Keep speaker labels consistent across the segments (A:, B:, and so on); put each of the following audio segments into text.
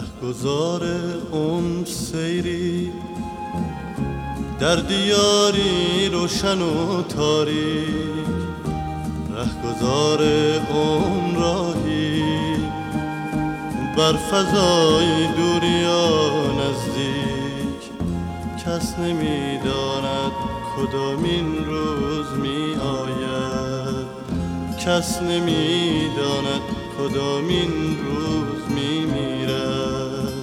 A: رهگذار عمر سیری در دیاری روشن و تاریک، رهگذار عمر راهی بر فضای دور یا نزدیک. کس نمی‌داند کدامین روز می آید، کس نمی‌داند کدامین روز می میرد.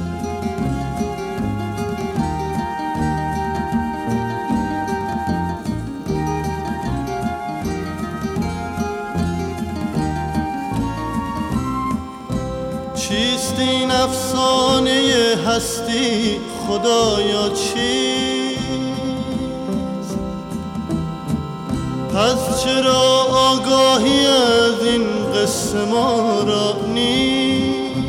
A: چیست این افسانه هستی خدایا چیست؟ پس چرا آگاهی از این قصه ما را نیست؟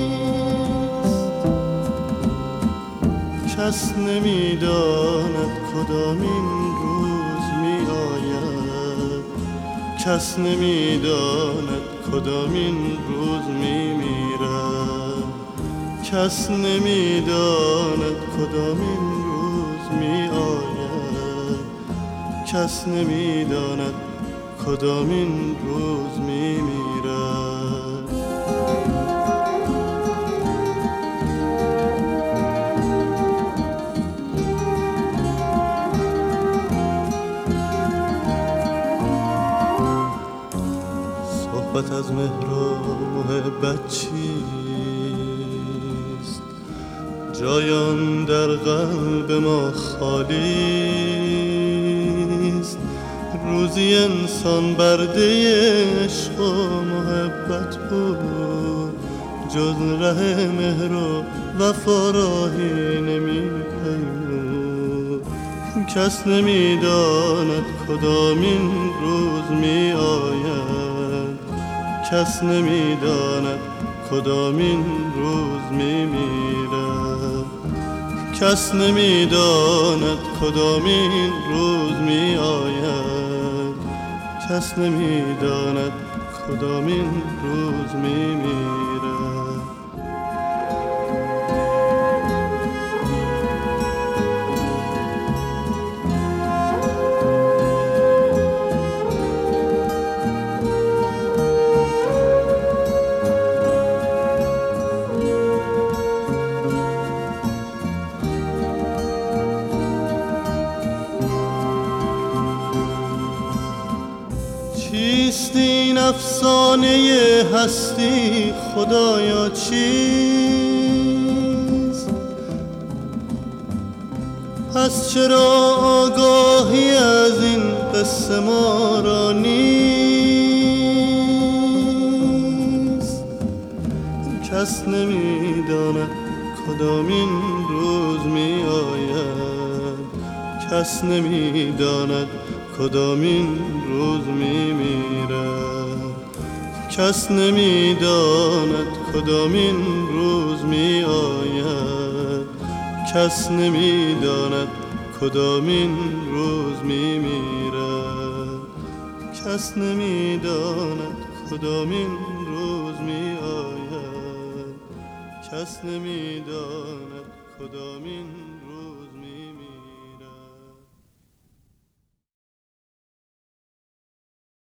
A: کس نمی‌داند کدامین روز می آید، کس نمی‌داند کدامین روز می میرد. کس نمی‌داند کدامین روز می آید، کس نمی‌داند کدامین روز می میرد. صحبت از مهر و محبت چیست؟ جایان در قلب ما خالیست. روزی انسان برده عشق و محبت بود، جز ره مهر و وفا راهی نمی‌پیمود. کس نمی‌داند کدامین روز می آید، کس نمی‌داند کدامین روز می میرد. کس نمی‌داند کدامین روز می آید، کس نمی‌داند کدامین روز می میرد. چیست این افسانه هستی خدایا چیست؟ پس چرا آگاهی از این قصه ما را نیست؟ کس نمی‌داند کدامین روز می آید، کس نمی‌داند کدامین روز می میرد. کس نمی‌داند کدامین روز می آید، کس نمی‌داند کدامین روز می میرد. کس نمی‌داند کدامین روز می آید، کس نمی‌داند کدامین